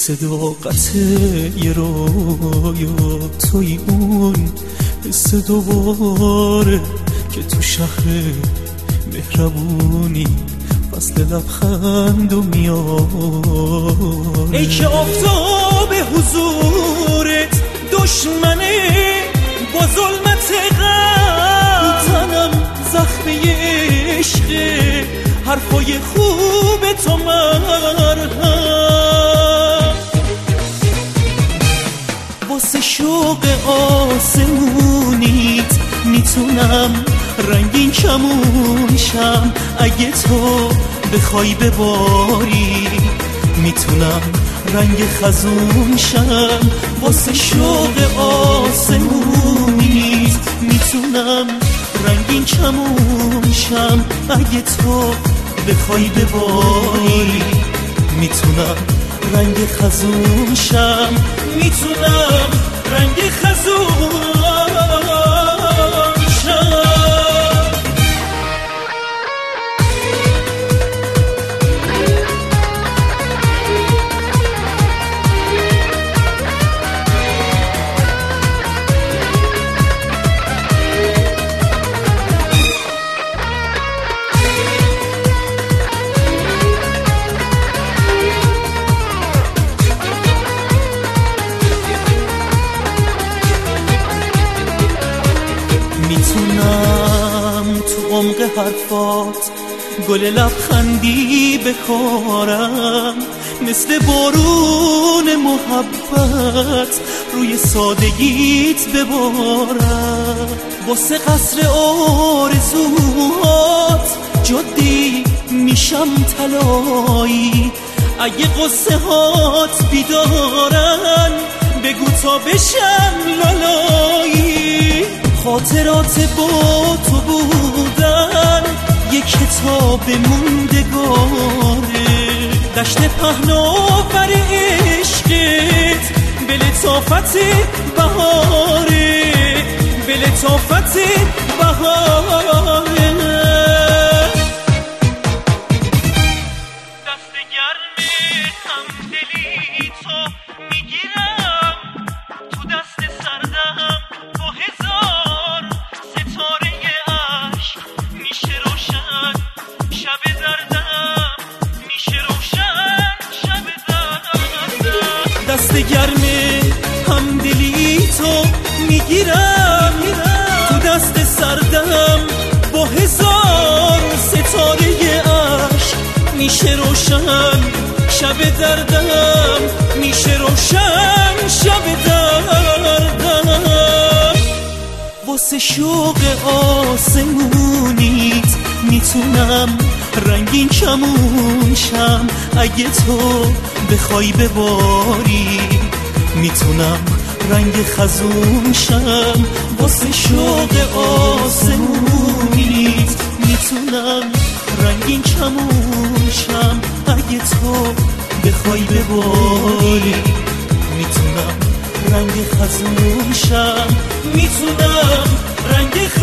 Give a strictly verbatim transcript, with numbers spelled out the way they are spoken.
صداقت یه رویا توی اون حس دوباره که تو شهر مهربونی فصل لبخند و میاره. ای که آفتاب حضورت دشمنه با ظلمت غم، تنم زخمه عشقه حرفای خوب تو مرهم. واسه شوق آسمونیت میتونم رنگین کمون شم، اگه تو بخوای بباری میتونم رنگ خزون شم. واسه شوق آسمونیت میتونم رنگین کمون شم، اگه تو بخوای بباری میتونم رنگ خزون شم، میتونم رنگ خزون شم. میتونم تو عمق حرفات گل لبخندی بکارم، مثل بارون محبت روی سادگیت ببارم. واسه قصر آرزوهات جدی میشم طلایی، اگه قصه هات بیدارن بگو تا بشم لالایی. خاطرات با تو بودن یک کتاب موندگاره، دشت پهناور عشقت به لطافت بهاره، به لطافت بهاره. دست گرم همدلی تو میگیرم، تو دست سردم با هزار ستاره عشق میشه روشن شب دردم، میشه روشن شب دردم. دست گرم همدلی تو میگیرم، تو دست سردم با هزار ستاره عشق میشه روشن شب دردم، میشه روشن شب دردم. واسه شوق آسمونیت میتونم رنگین کمون شم، اگه تو بخوای بباری میتونم رنگ خزون شم. واسه شوق آسمونیت میتونم رنگین کمون شم، اگه تو بخوای بباری میتونم رنگ خزون شم، میتونم رنگ خزون